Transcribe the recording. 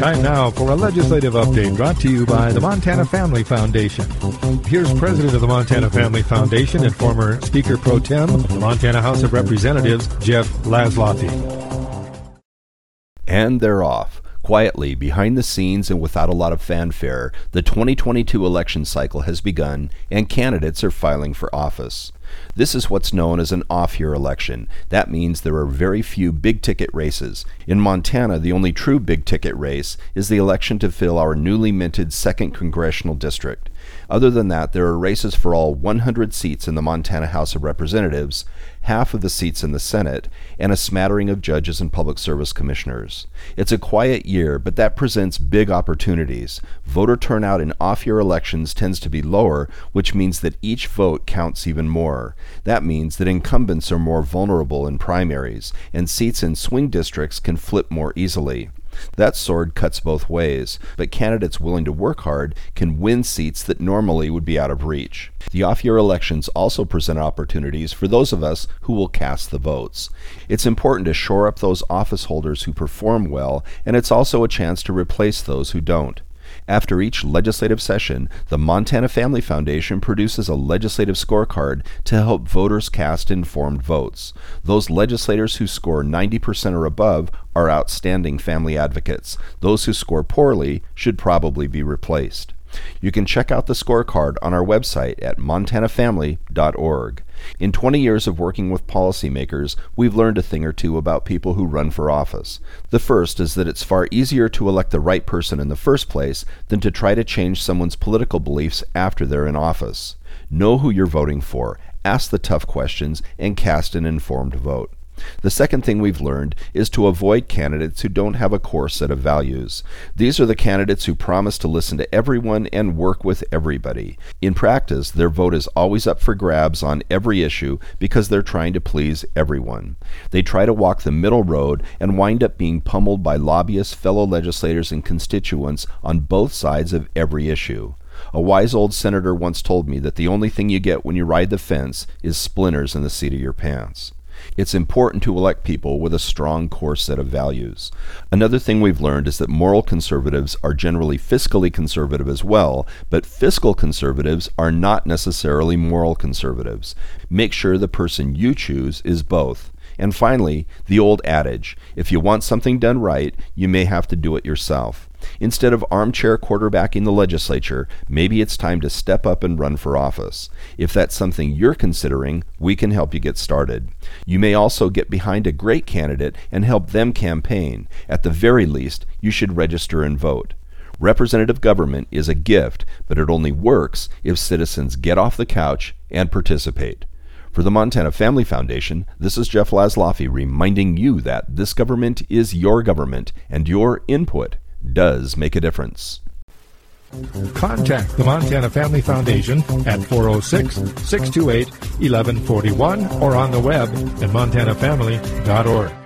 Time now for a legislative update brought to you by the Montana Family Foundation. Here's President of the Montana Family Foundation and former Speaker Pro Tem, the Montana House of Representatives, Jeff Laszloffy. And they're off. Quietly, behind the scenes and without a lot of fanfare, the 2022 election cycle has begun and candidates are filing for office. This is what's known as an off-year election. That means there are very few big-ticket races. In Montana, the only true big-ticket race is the election to fill our newly minted 2nd Congressional District. Other than that, there are races for all 100 seats in the Montana House of Representatives, half of the seats in the Senate, and a smattering of judges and public service commissioners. It's a quiet year, but that presents big opportunities. Voter turnout in off-year elections tends to be lower, which means that each vote counts even more. That means that incumbents are more vulnerable in primaries, and seats in swing districts can flip more easily. That sword cuts both ways, but candidates willing to work hard can win seats that normally would be out of reach. The off-year elections also present opportunities for those of us who will cast the votes. It's important to shore up those office holders who perform well, and it's also a chance to replace those who don't. After each legislative session, the Montana Family Foundation produces a legislative scorecard to help voters cast informed votes. Those legislators who score 90% or above are outstanding family advocates. Those who score poorly should probably be replaced. You can check out the scorecard on our website at montanafamily.org. In 20 years of working with policymakers, we've learned a thing or two about people who run for office. The first is that it's far easier to elect the right person in the first place than to try to change someone's political beliefs after they're in office. Know who you're voting for, ask the tough questions, and cast an informed vote. The second thing we've learned is to avoid candidates who don't have a core set of values. These are the candidates who promise to listen to everyone and work with everybody. In practice, their vote is always up for grabs on every issue because they're trying to please everyone. They try to walk the middle road and wind up being pummeled by lobbyists, fellow legislators, and constituents on both sides of every issue. A wise old senator once told me that the only thing you get when you ride the fence is splinters in the seat of your pants. It's important to elect people with a strong core set of values. Another thing we've learned is that moral conservatives are generally fiscally conservative as well, but fiscal conservatives are not necessarily moral conservatives. Make sure the person you choose is both. And finally, the old adage, if you want something done right, you may have to do it yourself. Instead of armchair quarterbacking the legislature, maybe it's time to step up and run for office. If that's something you're considering, we can help you get started. You may also get behind a great candidate and help them campaign. At the very least, you should register and vote. Representative government is a gift, but it only works if citizens get off the couch and participate. For the Montana Family Foundation, this is Jeff Laszloffy reminding you that this government is your government and your input does make a difference. Contact the Montana Family Foundation at 406-628-1141 or on the web at montanafamily.org.